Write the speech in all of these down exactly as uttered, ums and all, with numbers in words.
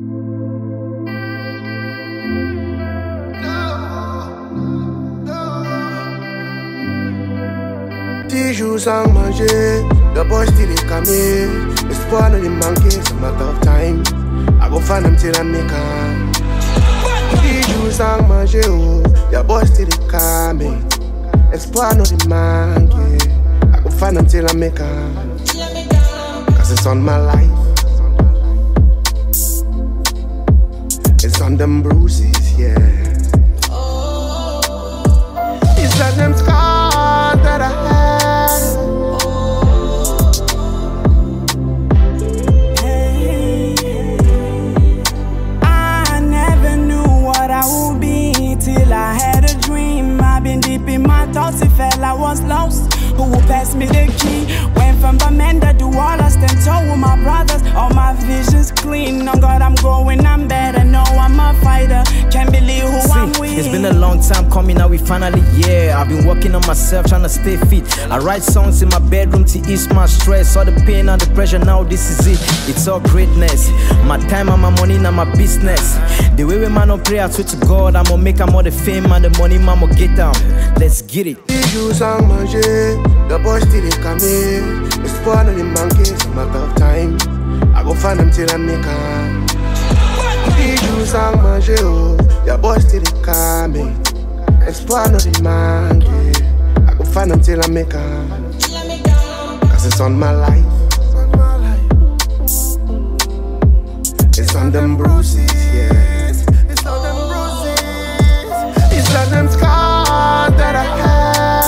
Dix jours sans manger, the boy still est camé. Espoir ne lui manque, it's a matter of time. I go find them till I make am. Dix jours sans manger, oh, the boy still est camé. Espoir ne lui manque, I go find them till I make am. Cause it's on my life. It's on them bruises, yeah. It's on them scars that I had. I never knew what I would be till I had a dream. I've been deep in my thoughts, it felt I was lost. Who will pass me the key? Went from Bamenda to Wallace, stand tall with my brothers. All my vision's clean. On God, I'm going, I'm better. No, I'm a fighter. Can't believe who See, I'm with. It's been a long time coming, now we finally yeah. I've been working on myself, trying to stay fit. I write songs in my bedroom to ease my stress. All the pain and the pressure, now this is it. It's all greatness. My time and my money, now my business. The way we man on pray, I swear to God, I'ma make am all the fame and the money, I'ma get them. Let's get it. Jours sans manger, the boy still est camé. Espoir ne lui manque, it's a matter of time. I go find them till I make am. Dix jours sans manger, oh, the boy still est camé. Espoir ne lui manque, I go find them till I make am. Cause it's on my life. It's on them bruises, yeah. It's on them bruises. It's on them scars that I had.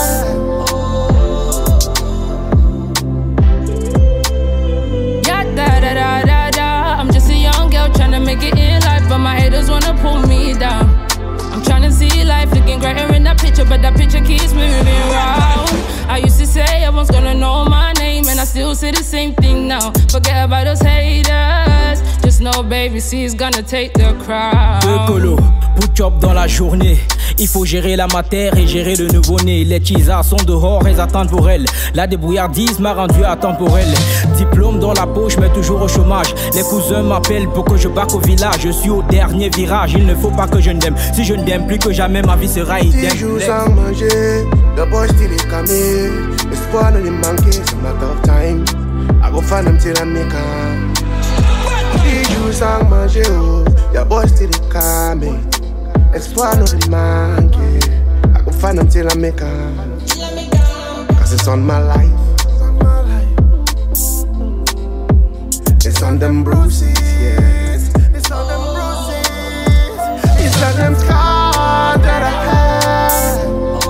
Make it in life, but my haters wanna pull me down. I'm tryna see life looking greater in that picture, but that picture keeps moving around. I used to say everyone's gonna know my name, and I still say the same thing now. Forget about those haters. Just know, baby, C is gonna take the crown. Colo, put job dans la journée. Il faut gérer la matière et gérer le nouveau-né. Les teasers sont dehors, ils attendent pour elle. La débrouillardise m'a rendu intemporel. Diplôme dans la poche, mais toujours au chômage. Les cousins m'appellent pour que je back au village. Je suis au dernier virage, il ne faut pas que je n'aime. Si je ne t'aime plus que jamais, ma vie sera idem. Dix jours sans manger, the boy still est camé. Espoir ne lui manque, it's a matter of time. I go find them till I make am. Dix jours sans manger, oh, the boy still est camé. Espoir no really manque. I go find them till I make am. Cause it's on my life. It's on them bruises, yeah. It's on them bruises. It's on them scars that I had.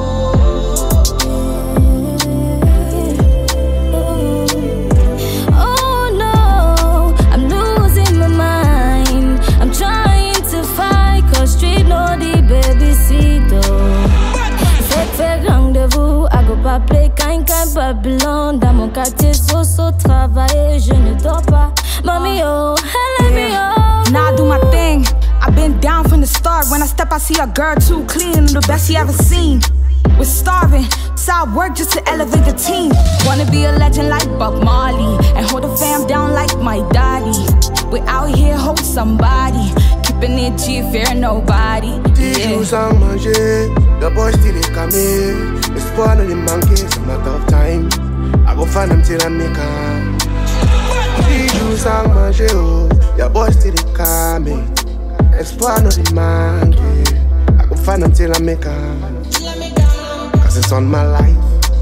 Oh no, I'm losing my mind. I'm trying to fight, cause street no the babysitter. C'est fait rendez-vous, I go pas play kind kind Babylon. Dans mon quartier, so so travailler, je ne dors pas. Mommy, oh, let me oh. Now I do my thing. I've been down from the start. When I step, I see a girl too clean, the best she ever seen. We're starving, so I work just to elevate the team. Wanna be a legend like Bob Marley, and hold the fam down like my daddy. We're out here, hold somebody, keeping it G, fear nobody. Dix jours sans manger, the boy still est camé. Espoir ne lui manque, it's a matter of time. I go find them till I make am. Dix jours sans manger, oh, the boy still est camé. Espoir ne lui manque, I go find them till I make am. Cause it's on my life.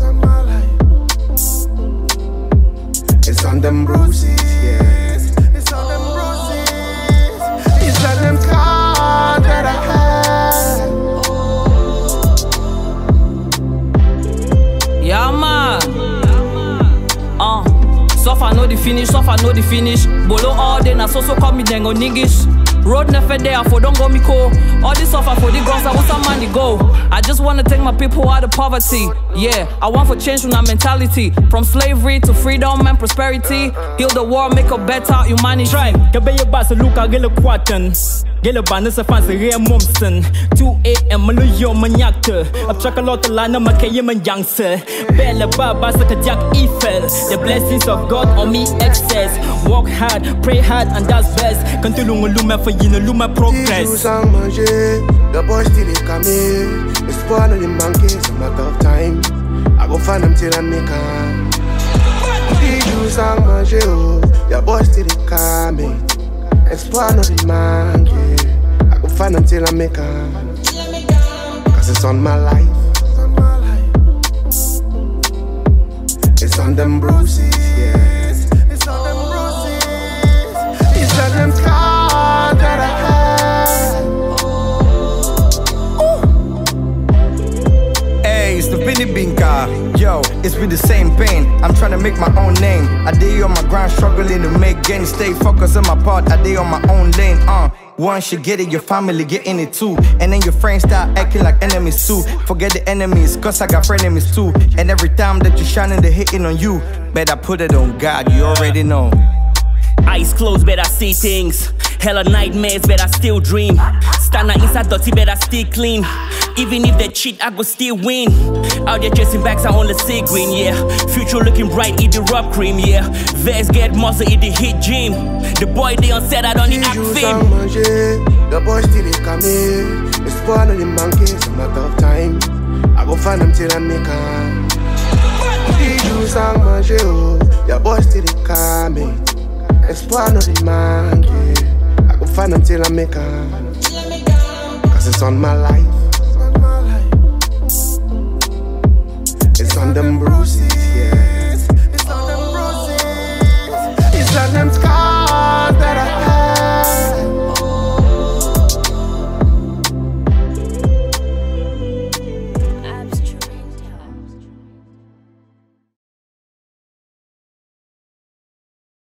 It's on them bruises, yeah. It's on them bruises. It's on them scars that I had. Yeah, man. Uh, so far know the finish, so far know the finish. Bolo all day, na so so call me dengo niggish. Road never there, for don't go me cool. All this suffer for the girls, I want some money go. I just wanna take my people out of poverty. Yeah, I want for change from our mentality. From slavery to freedom and prosperity. Heal the world, make a better humanity. Try, kabe ye basa luka gele kwatan. Gele bana sa fan se rea momsen. two A M malu yo manyakte. Up chocolate lana makaye man youngster. Bella baba sa kajak Eiffel. The blessings of God on me excess. Work hard, pray hard, and that's best. Quand tu l'on lume for you, no lume progress. Dix jours sans manger, the boy still is coming. Espoir no dey manquer, it's a matter of time. I go find them till I make am. Dix jours sans manger, oh, the boy still is coming. Espoir no dey manquer, I go find them till I make am. Cause it's on my life. It's on them bruises, yes. It's on them bruises. It's on them scars that I had. Hey, it's the Vinny Binka. Yo, it's been the same pain. I'm trying to make my own name. I day on my grind, struggling to make gains. Stay focused on my part. I day on my own lane. Uh, once you get it, your family getting it too. And then your friends start acting like enemies too. Forget the enemies, cause I got frenemies too. And every time that you're shining, they're hitting on you. Better put it on God, you already know. Eyes closed, better see things. Hella nightmares, better still dream. Stand inside dirty, better stay clean. Even if they cheat, I go still win. Out there chasing backs, I only see green, yeah. Future looking bright, eat the rub cream, yeah. Vest get muscle, eat the hit gym. The boy they on set, I don't need act film. The boy still is coming. Espoir no dey manquer, it's a matter of time. I go find them till I make am. Dix jours sans manger, oh, the boy still is coming. Espoir no dey manquer, I go find them till I make am. Cause it's on my life. It's on them bruises.